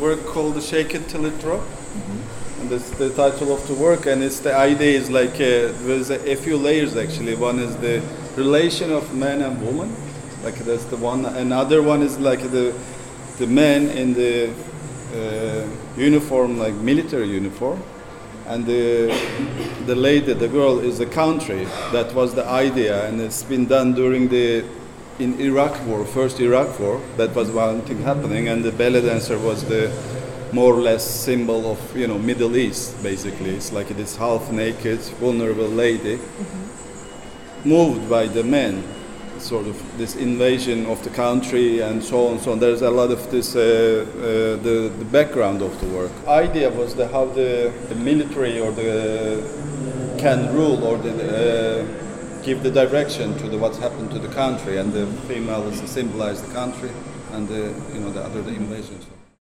work called Shake It Till It Drop. And that's the title of the work, and it's the idea is like there's a few layers actually. One is the relation of man and woman, like that's the one. Another one is like the man in the uniform, like military uniform, and the lady, the girl, is the country. That was the idea, and it's been done during in Iraq War, first Iraq War. That was one thing happening, and the belly dancer was the more or less symbol of Middle East. Basically, it's like this half naked, vulnerable lady moved by the men, sort of this invasion of the country and so on. So there's a lot of this the background of the work. Idea was how the military or can rule or give the direction to what's happened to the country, and the female is to symbolize the country, and the other the invasion.